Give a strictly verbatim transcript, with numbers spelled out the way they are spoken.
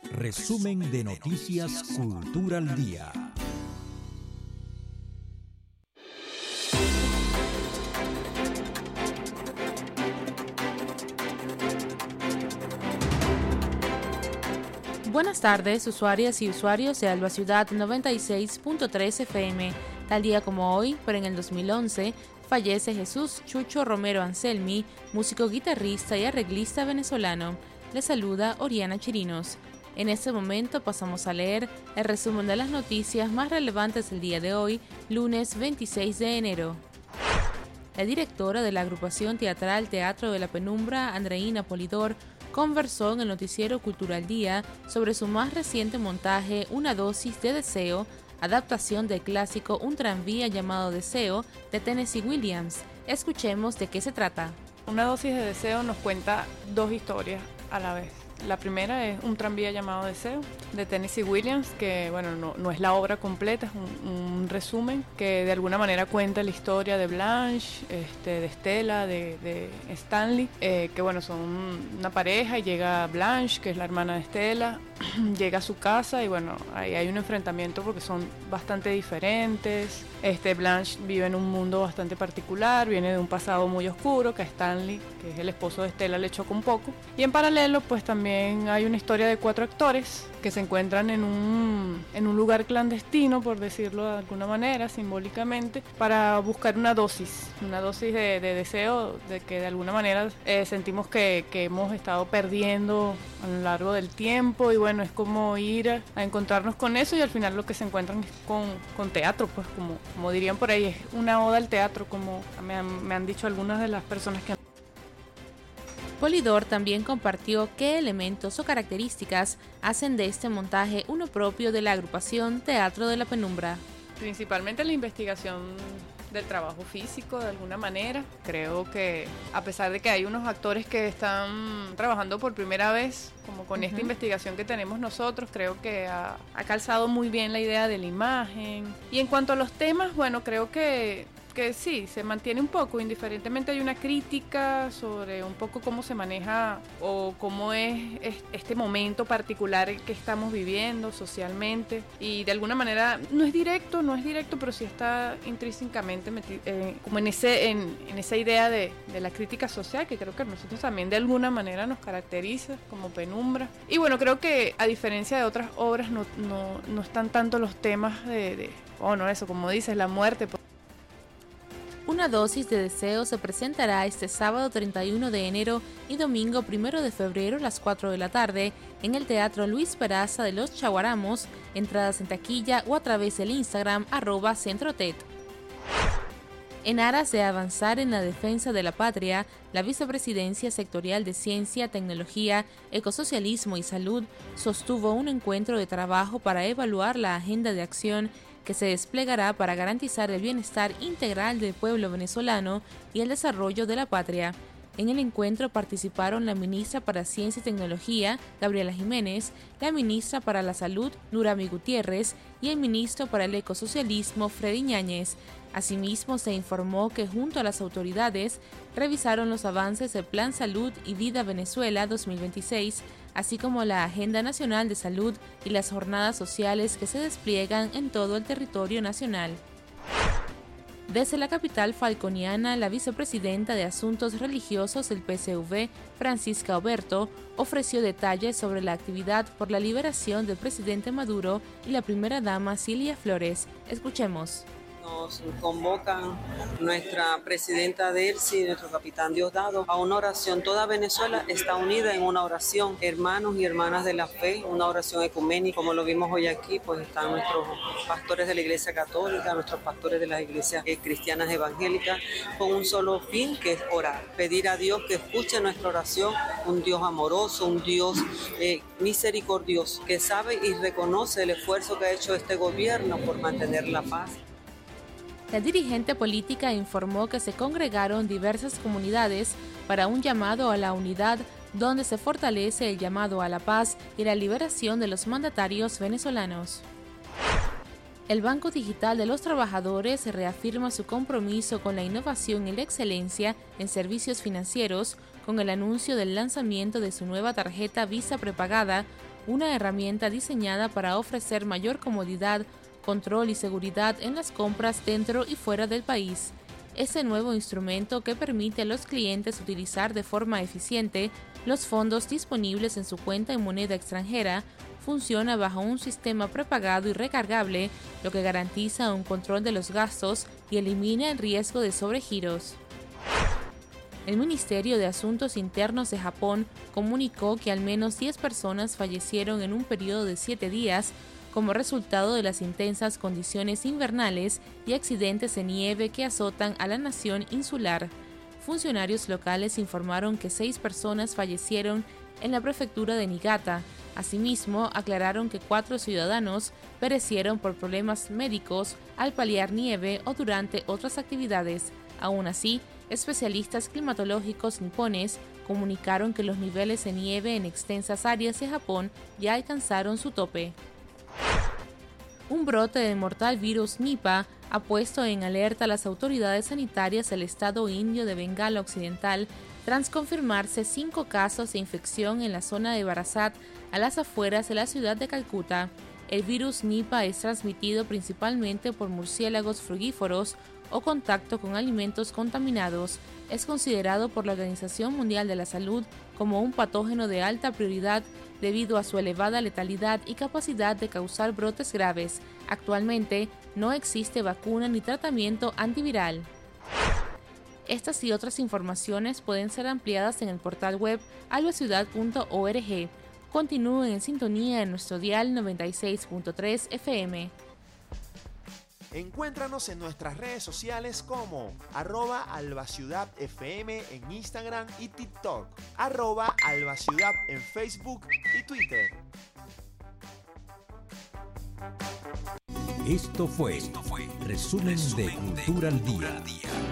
Resumen de Noticias Cultura al Día. Buenas tardes, usuarias y usuarios de Alba Ciudad noventa y seis punto tres F M. Tal día como hoy, pero en el dos mil once, fallece Jesús Chucho Romero Anselmi, músico, guitarrista y arreglista venezolano. Le saluda Oriana Chirinos. En este momento pasamos a leer el resumen de las noticias más relevantes del día de hoy, lunes veintiséis de enero. La directora de la agrupación teatral Teatro de la Penumbra, Andreina Polidor, conversó en el noticiero Cultural Día sobre su más reciente montaje Una dosis de deseo, adaptación del clásico Un tranvía llamado Deseo de Tennessee Williams. Escuchemos de qué se trata. Una dosis de deseo nos cuenta dos historias a la vez. La primera es Un tranvía llamado Deseo, de Tennessee Williams, que bueno, no, no es la obra completa, es un, un resumen que de alguna manera cuenta la historia de Blanche, este, de Stella, de, de Stanley, eh, que bueno, son una pareja y llega Blanche, que es la hermana de Stella, llega a su casa y bueno, ahí hay un enfrentamiento porque son bastante diferentes. Este, Blanche vive en un mundo bastante particular, viene de un pasado muy oscuro, que a Stanley, que es el esposo de Stella, le choca un poco. Y en paralelo, pues también hay una historia de cuatro actores que se encuentran en un, en un lugar clandestino, por decirlo de alguna manera, simbólicamente, para buscar una dosis, una dosis de, de deseo, de que de alguna manera eh, sentimos que, que hemos estado perdiendo a lo largo del tiempo, y bueno, es como ir a, a encontrarnos con eso, y al final lo que se encuentran es con, con teatro, pues como, como dirían por ahí, es una oda al teatro, como me han, me han dicho algunas de las personas que han... Polidor también compartió qué elementos o características hacen de este montaje uno propio de la agrupación Teatro de la Penumbra. Principalmente la investigación del trabajo físico, de alguna manera. Creo que a pesar de que hay unos actores que están trabajando por primera vez, como con uh-huh. esta investigación que tenemos nosotros, creo que ha, ha calzado muy bien la idea de la imagen. Y en cuanto a los temas, bueno, creo que que sí, se mantiene un poco, indiferentemente hay una crítica sobre un poco cómo se maneja o cómo es este momento particular que estamos viviendo socialmente, y de alguna manera no es directo, no es directo, pero sí está intrínsecamente metido, eh, como en ese en, en esa idea de, de la crítica social, que creo que a nosotros también de alguna manera nos caracteriza como Penumbra. Y bueno, creo que a diferencia de otras obras no, no, no están tanto los temas de, de oh no, eso, como dices, la muerte. Una dosis de deseo se presentará este sábado treinta y uno de enero y domingo primero de febrero a las cuatro de la tarde en el Teatro Luis Peraza de Los Chaguaramos, entradas en taquilla o a través del Instagram arroba centrotet. En aras de avanzar en la defensa de la patria, la Vicepresidencia Sectorial de Ciencia, Tecnología, Ecosocialismo y Salud sostuvo un encuentro de trabajo para evaluar la agenda de acción que se desplegará para garantizar el bienestar integral del pueblo venezolano y el desarrollo de la patria. En el encuentro participaron la ministra para Ciencia y Tecnología, Gabriela Jiménez, la ministra para la Salud, Nurami Gutiérrez, y el ministro para el Ecosocialismo, Freddy Ñáñez. Asimismo, se informó que junto a las autoridades revisaron los avances del Plan Salud y Vida Venezuela dos mil veintiséis, así como la Agenda Nacional de Salud y las jornadas sociales que se despliegan en todo el territorio nacional. Desde la capital falconiana, la vicepresidenta de Asuntos Religiosos del P C V, Francisca Oberto, ofreció detalles sobre la actividad por la liberación del presidente Maduro y la primera dama Cilia Flores. Escuchemos. Nos convocan nuestra presidenta Delcy, nuestro capitán Diosdado, a una oración. Toda Venezuela está unida en una oración, hermanos y hermanas de la fe, una oración ecuménica. Como lo vimos hoy aquí, pues están nuestros pastores de la Iglesia Católica, nuestros pastores de las iglesias eh, cristianas evangélicas, con un solo fin, que es orar, pedir a Dios que escuche nuestra oración, un Dios amoroso, un Dios eh, misericordioso, que sabe y reconoce el esfuerzo que ha hecho este gobierno por mantener la paz. La dirigente política informó que se congregaron diversas comunidades para un llamado a la unidad, donde se fortalece el llamado a la paz y la liberación de los mandatarios venezolanos. El Banco Digital de los Trabajadores reafirma su compromiso con la innovación y la excelencia en servicios financieros con el anuncio del lanzamiento de su nueva tarjeta Visa prepagada, una herramienta diseñada para ofrecer mayor comodidad, control y seguridad en las compras dentro y fuera del país. Este nuevo instrumento, que permite a los clientes utilizar de forma eficiente los fondos disponibles en su cuenta en moneda extranjera, funciona bajo un sistema prepagado y recargable, lo que garantiza un control de los gastos y elimina el riesgo de sobregiros. El Ministerio de Asuntos Internos de Japón comunicó que al menos diez personas fallecieron en un periodo de siete días como resultado de las intensas condiciones invernales y accidentes de nieve que azotan a la nación insular. Funcionarios locales informaron que seis personas fallecieron en la prefectura de Niigata. Asimismo, aclararon que cuatro ciudadanos perecieron por problemas médicos al paliar nieve o durante otras actividades. Aún así, especialistas climatológicos nipones comunicaron que los niveles de nieve en extensas áreas de Japón ya alcanzaron su tope. Un brote del mortal virus Nipah ha puesto en alerta a las autoridades sanitarias del estado indio de Bengala Occidental tras confirmarse cinco casos de infección en la zona de Barasat, a las afueras de la ciudad de Calcuta. El virus Nipah es transmitido principalmente por murciélagos frugívoros o contacto con alimentos contaminados. Es considerado por la Organización Mundial de la Salud como un patógeno de alta prioridad debido a su elevada letalidad y capacidad de causar brotes graves. Actualmente no existe vacuna ni tratamiento antiviral. Estas y otras informaciones pueden ser ampliadas en el portal web albaciudad punto org. Continúen en sintonía en nuestro dial noventa y seis punto tres F M. Encuéntranos en nuestras redes sociales como arroba albaciudadfm en Instagram y TikTok, arroba albaciudad en Facebook y Twitter. Esto fue, Esto fue Resumen, Resumen de Cultura al Día.